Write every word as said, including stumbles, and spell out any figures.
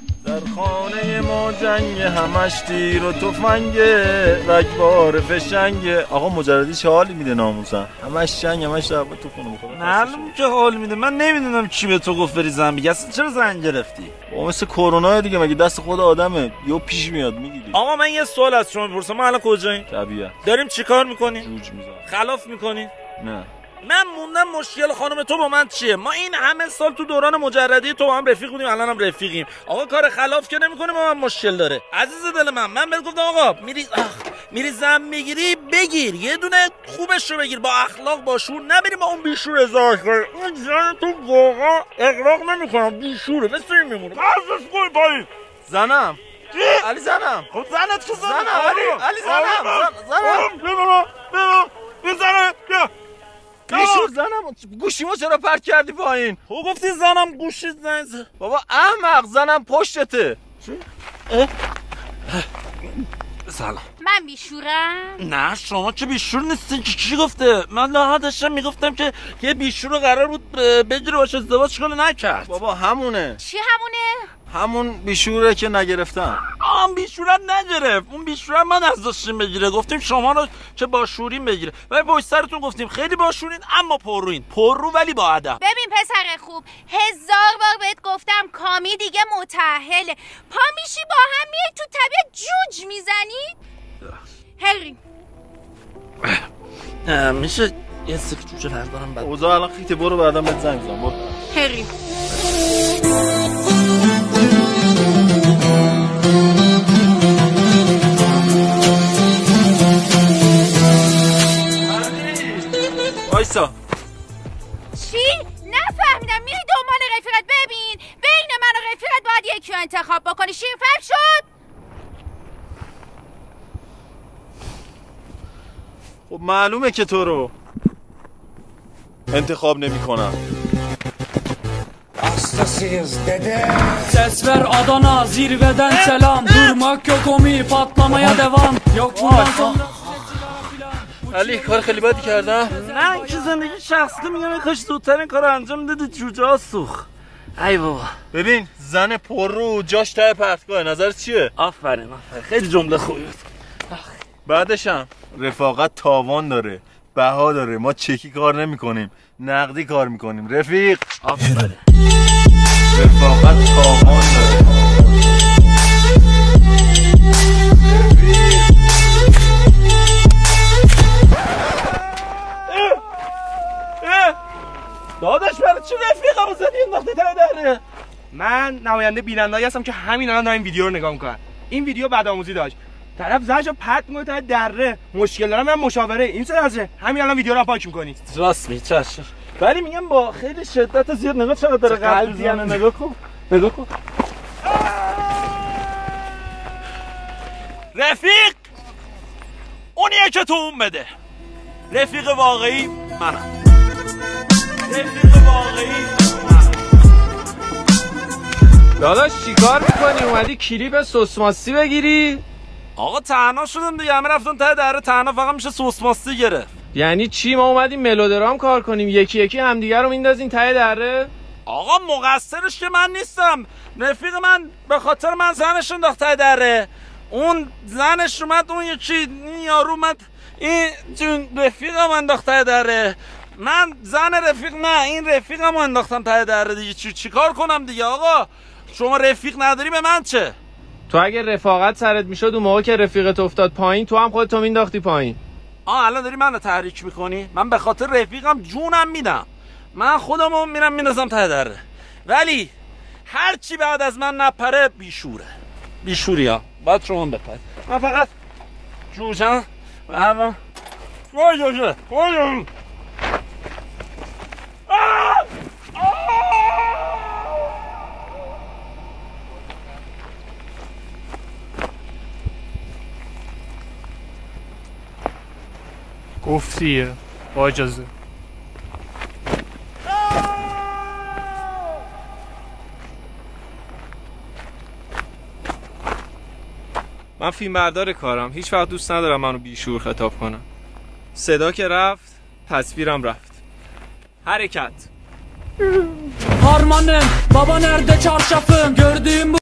در خانه ما جنگ همش تیر و تفنگه رگبار فشنگه. آقا مجردی چه حالی میده ناموسن؟ همش جنگ همش دعوا تو خونه میخوره. معلوم که حال میده. من نمیدونم کی به تو گفت بری زن بگی. اصلا چرا زن گرفتی؟ با مثل کرونا دیگه، مگه دست خود آدمه یهو پیش میاد میگیری. آقا من یه سوال از شما میپرسم، ما الان کجاییم؟ طبیعیه. داریم چیکار میکنیم؟ جوج میزنیم. خلاف میکنیم؟ نه. من موندم مشکل خانم تو با من چیه؟ ما این همه سال تو دوران مجردی تو با هم رفیق بودیم، الان هم رفیقیم. آقا کار خلاف که نمیکنه با من مشکل داره. عزیز دل من، من بهت گفتم آقا میری آخ میری زن میگیری بگیر، یه دونه خوبش رو بگیر، با اخلاق با شور، نبری با اون بیشور ازدواج کنی. اون زن تو واقعا اغراق نمیکنه، بیشوره مثل این میمونه. ازش کوی پایین. زنم. چی؟ علی زنم. خب زنت که زنم علی. علی زنم. زنم. بیا بیا بیا زنه بیا. بیشور زنم. گوشیمو چرا پرت کردی پایین؟ تو گفتی زنم گوشی زن. بابا احمق، زنم پشتته. چی؟ اه؟ سلام. من بیشورم؟ نه شما که بیشور نیستین. که کی گفته؟ من لاها داشتم میگفتم که یه بیشور رو قرار بود بگیره باشه ازدواج کنه نکرد. بابا همونه. چی همونه؟ همون بیشوره که نگرفتم. آم بیشورم نگرفت. اون بیشورم من از داشتیم بگیره. گفتیم شما رو که با شورین بگیره. و پشت سرتون گفتیم خیلی با شورین اما پرروین. پررو ولی با ادب. ببین پسر خوب، هزار بار بهت گفتم کامی دیگه متأهله. پا میشی با هم میای تو طبیعت جوج میزنی؟ هری میشه یه سک جوجه بردارم بعد. اوضاع الان خیته، برو بعداً بهت زنگ بزنم. برو. هری وایسا. چی؟ نفهمیدم. میری دنبال رفیقت. ببین بین من و رفیقت باید یکی رو انتخاب بکنی. شیرفر شد؟ خب معلومه که تو رو انتخاب نمی کنم. Hastasıyız dede. Ses ver Adana zirveden selam. Durmak yok omi patlamaya devam. Yok bundan sonra علی کار خیلی بدی کردم. نه که زندگی شخصی میگم کاش زودتر این کار انجام دادی. جوجه ها سوخ. ای بابا ببین زن پر رو جاش ته پرتگاه، نظرت چیه؟ آفرین آفرین خیلی جمله خوبی بود. بعدشم رفاقت تاوان داره، بها داره. ما چکی کار نمی کنیم، نقدی کار میکنیم. رفیق آفرین. رفاقت تاوان داره. داداش برای چی رفیقمو زدی انداختی ته دره؟ من نماینده بیننده‌ای هستم که همین الان این ویدیو رو نگاه می‌کنم. این ویدیو بدآموزی داشت. طرف زجر پرت می‌کنه ته دره. مشکل دارم، من مشاوره. این چه وضعه؟ همین الان ویدیو رو پاک می‌کنی. راست می چش. ولی میگم با خیلی شدت زیاد. نگاه چقدر داره قلب میزنه. نگاه کن نگاه کن. رفیق اونیه که تو اون بده. رفیق واقعی منم. رفیق واقعی منم. داداش چیکار می‌کنی؟ اومدی کلیپ سس ماستی بگیری؟ آقا تنها شدم دیگه. همه رفتن ته دره. تنها فقط میشه سس ماستی گرفت. یعنی چی؟ ما اومدیم ملودرام کار کنیم، یکی یکی همدیگه رو میندازین ته دره؟ آقا مقصرش که من نیستم. رفیق من به خاطر من زنش انداخت ته دره. اون زنش اومد، اون یکی این یارو اومد، این جون رفیقم انداخت ته دره. من زن رفیق نه، این رفیقمو انداختم ته دره دیگه. چی چیکار کنم دیگه آقا؟ شما رفیق نداری به من چه؟ تو اگه رفاقت سرت میشد اون موقع که رفیقت افتاد پایین تو هم خودتو مینداختی پایین. آه الان داری منو تحریک میکنی؟ من به خاطر رفیقم جونم میدم. من خودمو میرم میندازم ته دره. ولی هر چی بعد از من نپره بیشوره. بیشوری ها باید شما بپره. من فقط جوجم و همه وای جوجه وای جوجه. گفتیه با اجازه. من فیلم بردار کارم، هیچ وقت دوست ندارم منو بیشور خطاب کنم. صدا که رفت تصویرم رفت. حرکت. Harmanım baba nerede çarşafım gördüğüm bu